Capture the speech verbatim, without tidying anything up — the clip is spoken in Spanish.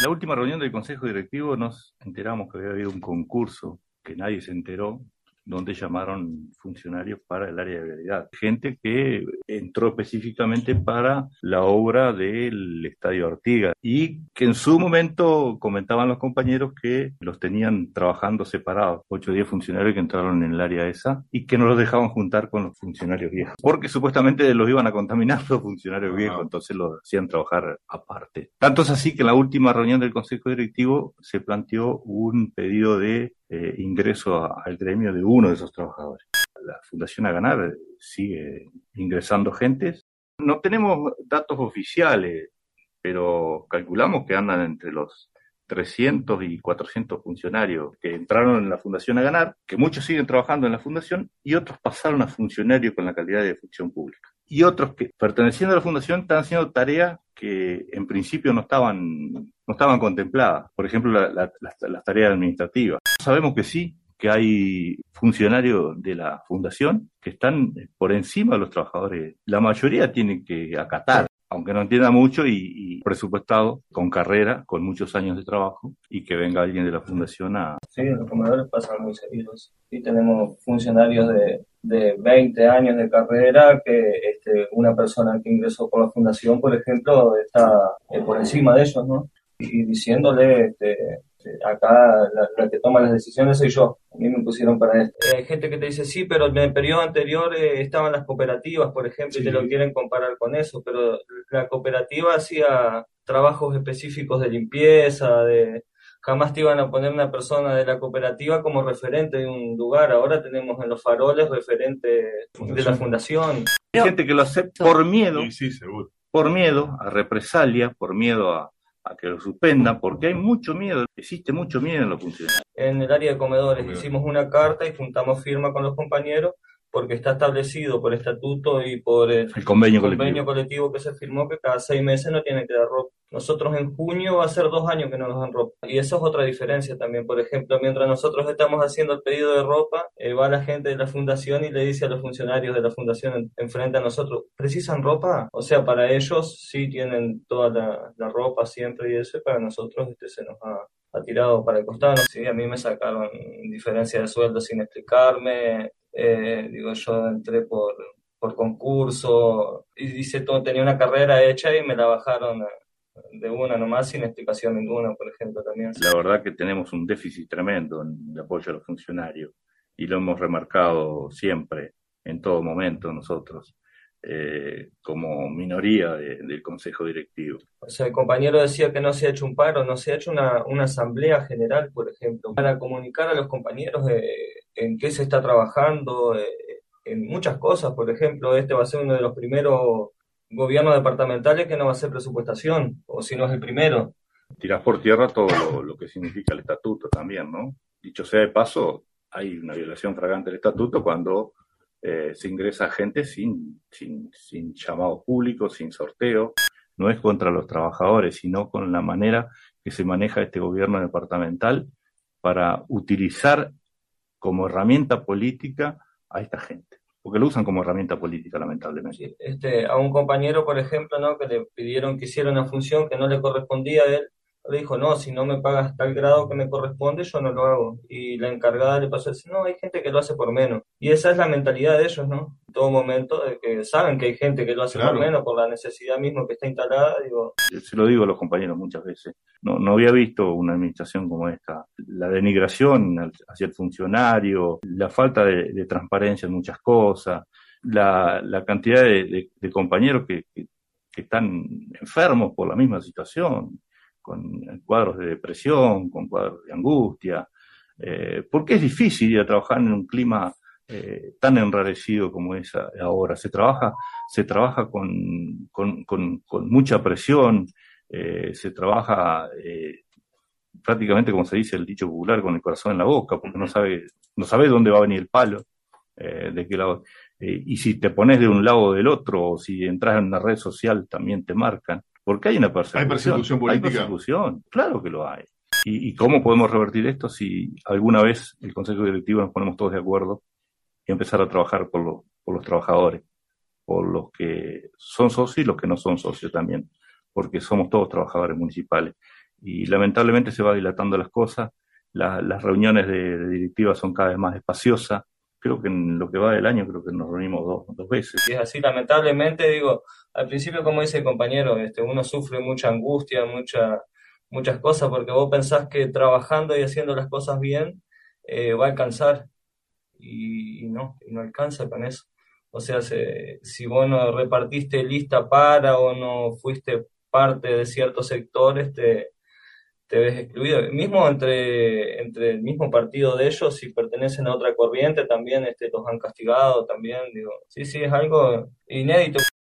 La última reunión del Consejo Directivo nos enteramos que había habido un concurso que nadie se enteró, donde llamaron funcionarios para el área de vialidad. Gente que entró específicamente para la obra del Estadio Artigas y que en su momento comentaban los compañeros que los tenían trabajando separados, ocho o diez funcionarios que entraron en el área esa y que no los dejaban juntar con los funcionarios viejos, porque supuestamente los iban a contaminar los funcionarios viejos, entonces los hacían trabajar aparte. Tanto es así que en la última reunión del Consejo Directivo se planteó un pedido de Eh, ingreso a, al gremio de uno de esos trabajadores. La Fundación A Ganar sigue ingresando gentes. No tenemos datos oficiales, pero calculamos que andan entre los trescientos y cuatrocientos funcionarios que entraron en la Fundación A Ganar, que muchos siguen trabajando en la Fundación y otros pasaron a funcionarios con la calidad de función pública. Y otros que, perteneciendo a la Fundación, están haciendo tareas que en principio no estaban, no estaban contempladas. Por ejemplo, la, la, las, las tareas administrativas. Sabemos que sí, que hay funcionarios de la Fundación que están por encima de los trabajadores. La mayoría tienen que acatar, aunque no entienda mucho, y, y presupuestado, con carrera, con muchos años de trabajo, y que venga alguien de la Fundación a... Sí, los comedores pasan muy seguidos. Y tenemos funcionarios de, de veinte años de carrera que este, una persona que ingresó por la Fundación, por ejemplo, está eh, por encima de ellos, ¿no? Y diciéndole, este, acá la, la que toma las decisiones soy yo, a mí me pusieron para esto. Hay gente que te dice, sí, pero en el periodo anterior eh, estaban las cooperativas, por ejemplo, sí, y te lo quieren comparar con eso, pero la cooperativa hacía trabajos específicos de limpieza, de... Jamás te iban a poner una persona de la cooperativa como referente de un lugar. Ahora tenemos en los faroles referente fundación. de la fundación. Hay gente que lo acepta por miedo, sí, sí, seguro. Por miedo a represalia, por miedo a, a que lo suspendan, porque hay mucho miedo, existe mucho miedo en los funcionarios. En el área de comedores hicimos una carta y juntamos firma con los compañeros porque está establecido por estatuto y por el, el convenio, convenio colectivo. colectivo que se firmó que cada seis meses no tienen que dar ropa. Nosotros en junio va a ser dos años que no nos dan ropa. Y eso es otra diferencia también. Por ejemplo, mientras nosotros estamos haciendo el pedido de ropa, eh, va la gente de la fundación y le dice a los funcionarios de la fundación enfrente a nosotros, ¿precisan ropa? O sea, para ellos sí tienen toda la, la ropa siempre y eso, y para nosotros este, se nos ha, ha tirado para el costado. Sí, a mí me sacaron diferencia de sueldo sin explicarme. Eh, digo, yo entré por, por concurso y dice todo, tenía una carrera hecha y me la bajaron de una nomás sin explicación ninguna, por ejemplo, también. La verdad que tenemos un déficit tremendo en el apoyo a los funcionarios y lo hemos remarcado siempre, en todo momento nosotros, eh, como minoría de, del Consejo Directivo. O sea, el compañero decía que no se ha hecho un paro, no se ha hecho una, una asamblea general, por ejemplo, para comunicar a los compañeros de, en qué se está trabajando, eh, en muchas cosas. Por ejemplo, este va a ser uno de los primeros gobiernos departamentales que no va a hacer presupuestación, o si no es el primero. Tirás por tierra todo lo, lo que significa el estatuto también, ¿no? Dicho sea de paso, hay una violación flagrante del estatuto cuando eh, se ingresa gente sin, sin, sin llamado público, sin sorteo. No es contra los trabajadores, sino con la manera que se maneja este gobierno departamental para utilizar como herramienta política a esta gente, porque lo usan como herramienta política, lamentablemente. Sí, este, a un compañero, por ejemplo, ¿no? que le pidieron que hiciera una función que no le correspondía a él, le dijo, no, si no me pagas tal grado que me corresponde, yo no lo hago. Y la encargada le pasó a decir, no, hay gente que lo hace por menos. Y esa es la mentalidad de ellos, ¿no? En todo momento, de que saben que hay gente que lo hace claro. por menos, por la necesidad misma que está instalada, digo. Se lo digo a los compañeros muchas veces. No, no había visto una administración como esta. La denigración hacia el funcionario, la falta de, de transparencia en muchas cosas, la, la cantidad de, de, de compañeros que, que, que están enfermos por la misma situación, con cuadros de depresión, con cuadros de angustia, eh, porque es difícil ir a trabajar en un clima eh, tan enrarecido como es ahora. Se trabaja, se trabaja con, con, con, con mucha presión, eh, se trabaja eh, prácticamente, como se dice el dicho popular, con el corazón en la boca, porque no sabe, no sabe dónde va a venir el palo, eh, de qué lado. Eh, y si te pones de un lado o del otro, o si entras en una red social, también te marcan. Porque hay una persecución. ¿Hay persecución política? Hay persecución, claro que lo hay. ¿Y, y cómo podemos revertir esto si alguna vez el Consejo Directivo nos ponemos todos de acuerdo y empezar a trabajar por, lo, por los trabajadores, por los que son socios y los que no son socios también, porque somos todos trabajadores municipales. y lamentablemente se va dilatando las cosas. La- las reuniones de, de directivas son cada vez más espaciosas. Creo que en lo que va del año, creo que nos reunimos dos, dos veces. Y es así, lamentablemente, digo, al principio, como dice el compañero, este, uno sufre mucha angustia, mucha, muchas cosas, porque vos pensás que trabajando y haciendo las cosas bien, eh, va a alcanzar, y, y no, y no alcanza con eso. O sea, se- si vos no repartiste lista para o no fuiste parte de ciertos sectores, te, te ves excluido. Mismo entre, entre el mismo partido de ellos, si pertenecen a otra corriente, también este, los han castigado, también, digo, sí, sí, es algo inédito.